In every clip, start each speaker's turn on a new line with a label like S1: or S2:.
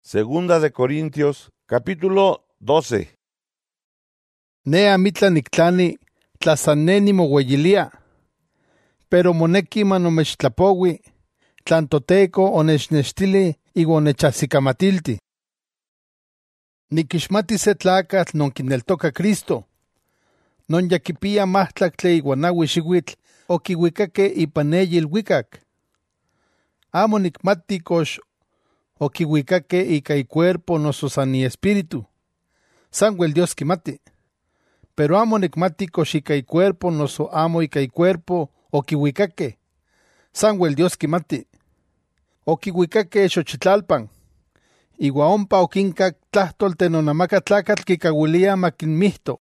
S1: Segunda de Corintios, capítulo 12.
S2: Ne amitla niktlani tlasaneni moweilia, pero moneki manomechtlapoi, tlan toTeko onechnextili iwa onechajsikamatilti. Nikixmati se tlakatl non kineltoka Cristo, non ya kipia mahtlaktle iwa naui xiuitl okiuikake ipan eyi ilhuicac. Amo nikmati kox okiuikake ika ikuerpo noso san iespíritu, sanwel Dios kimati. Pero amo nikmati kox ika ikuerpo noso amo ika ikuerpo okiuikake, sanwel Dios kimati. Okiuikake xochitlalpan, iwa ompa okinkak tlahtolten nonamaka tlakatl kikauilia makinmihto.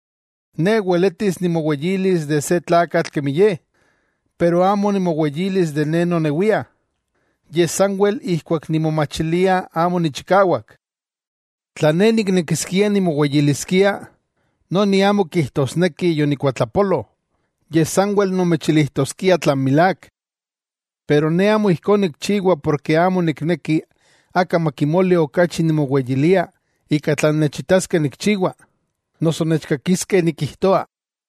S2: Ne ueletis nimoweilis de se tlakatl kemi ye, pero amo nimoweilis de ne noneuia. Ye sanwel ihkuak nimomachilia amo nichikauak. Tla ne niknekiskia nimoweiliskia, noni amo kihtosneki yonikuatlapolo, ye sanwel nomechilihtoskia tlan milak. Pero ne amo ihkon nikchiua porque amo nikneki aka makimoli okachi nimoweilia ika tlan nechitaske nikchiua, noso nechkakiske nikihtoa.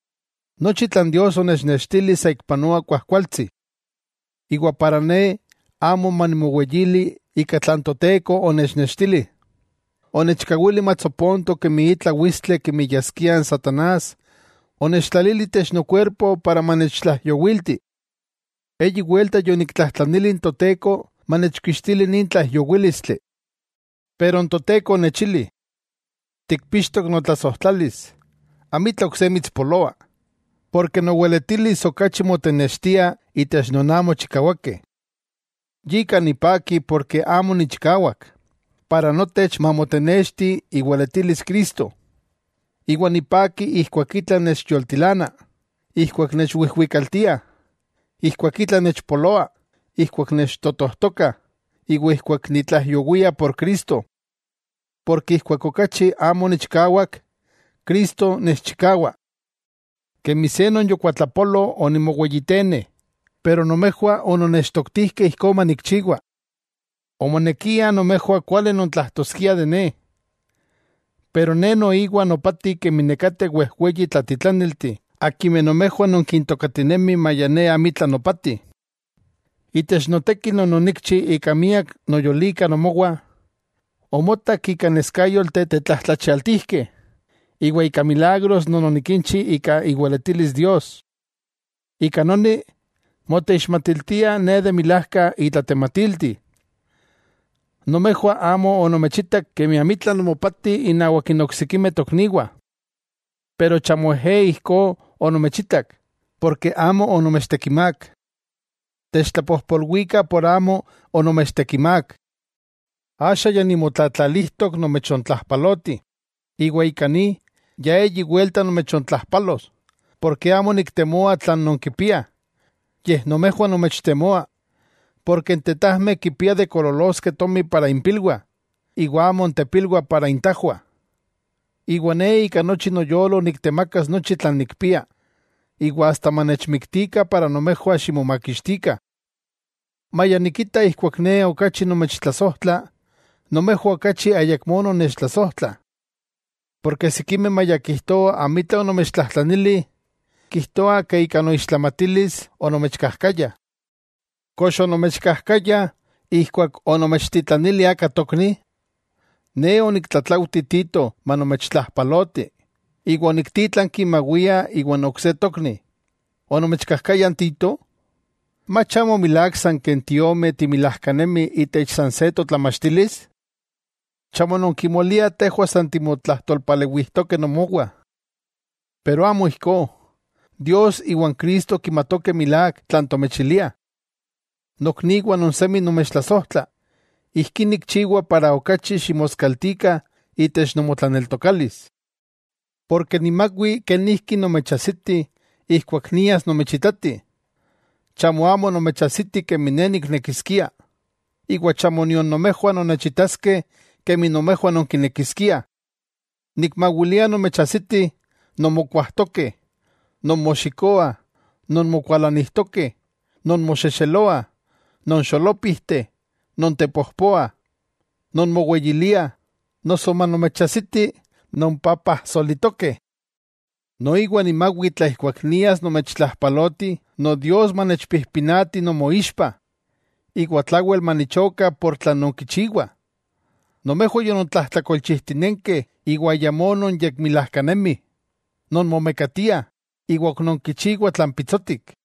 S2: Nochi tlan Dios onechnextili saikpanoa kuajkualtzi. Iwa para ne amo manimoweyili ika tlan toTeko onechnextili. Onechkauili matzoponto kemi itla uistle kemi yaskia en Satanás, onechtlalili tech nocuerpo para manechtlajyouilti. Eyi vuelta yoniktlajtlanili in toTeko manechkixtili nin tlajyouilistli. Pero in toTeko onechili: tikpixtok notlasohtlalis, amitla okse mitzpoloa, porque noweletilis okachi motenextia itech nonamo chikauake. Yika nipaki porque amo nichikauak, para notech mamotenexti iueletilis Cristo. Iwa nipaki ihkuak itla nechyoltilana, ihkuak nechuihuicaltia, ihkuak itla nechpoloa, ihkuak nechtotohtoka, iwa ihkuak nitlajyouia por Cristo. Porque ihkuak okachi amo nichikauak, Cristo nechchikaua. Kemi se nonyokuatlapolo onimoweyitene, pero nomejua ononechtoktihke ihkon manikchiua. Omonekia nomejua kuali nontlahtoskia de ne. Pero ne noiwa nopati kemi nekate uehueyi tlatitlanilti, akime nomejua nonkintokatinemi maya ne amitla nopati. Itech noteki nononikchi ika miak noyolika nomoua, omotak ika neskayolte tetlahtlachialtihke, iwa ika milagros nononikinchi ika iueletilis Dios. Ika noni moteixmatiltia ne de milahka itlatematilti. Nomejua amo onomechitak kemi amitla nomopati inauak in oksikimeh tokniua. Pero chamoehe ihko onomechitak, porque amo onomechtekimak. Techtlapojpolhuika por amo onomechtekimak. Asha ya nimotlatlalihtok nomechontlajpaloti, iwa ika ni ya eyi vuelta nomechontlajpalos, porque amo niktemoa tlan nonkipia. Yeh nomejua nomechtemoa, porque n tetahmeh kipia de kololoske tomi para impilua, iwa amo ntepilua para intajua. Iwa ne ika nochi noyolo niktemakas nochi tlan nikpia, iwa hasta manechmiktika para nomejua ximomakixtika. Maya nikita ihkuak ne okachi nomechtlasohtla, nomejua okachi ayakmo nonechtlasohtla. Porque sikimeh maya kihtoa amitla onomechtlajtlanili, kihtoa ke ika noixtlamatilis onomechkahkaya. Kox onomechkahkaya ihkuak onomechtitlanili aka tokni? Ne oniktlatlauti Tito manomechtlajpaloti, iwa oniktitlanki mauia iwan okse tokni. Onomechkahkaya Tito? Mach amo milak san ken tiome timilajkanemi itech san se totlamachtilis? Chamo nonkimolia tehua san timotlahtolpaleuihtoke nomoua. Pero amo ihko. Dios iwan Cristo kimatoke milak tlan tomechilia. Nokniua nonsemi nomechtlasohtla, ihki nikchiua para okachi ximoskaltika itech nomotlaneltokalis. Porque nimaui kenihki nomechajsiti ihkuak nias nomechitati. Chamo amo nomechajsiti kemi ne niknekiskia, iwa chamo nion nomejua nonechitaske kemi nomejua nonkinekiskia. Nikmauilia nomechajsiti nomokuahtoke, nonmoxikoa, nonmokualanihtoke, nonmoxexeloa, nonxolopihte, nontepohpoa. non moweyilia, noso manomechasiti, non papa solitoque. No iguan imagui tlaihcuacnias nomechtlahpaloti, no Dios manechpihpinati no moixpa. Iguatlawel manichoca por tlanonquichigua. No mejo yo non tlahtlacolchihtinenque, iguayamonon yecmilahcanemi. Non momecatia, iguac nonquichigua tlampitzotic.